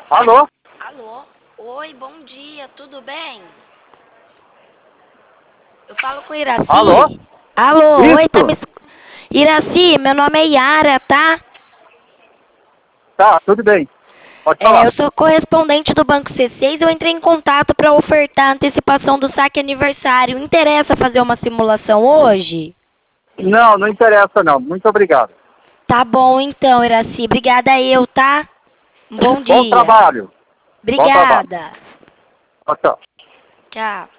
Alô? Alô? Oi, bom dia, tudo bem? Eu falo com Alô? Iraci. Alô, oi, tá me... Isso? Iraci, meu nome é Yara, tá? Tá, tudo bem. Pode Eu falar. sou correspondente do Banco C6 e eu entrei em contato para ofertar a antecipação do saque aniversário. Interessa fazer uma simulação hoje? Não, não interessa não. Muito obrigado. Tá bom então, Iraci. Obrigada eu, tá? Um bom Bom dia. trabalho. Bom trabalho. Obrigada. Tchau, tchau. Tchau.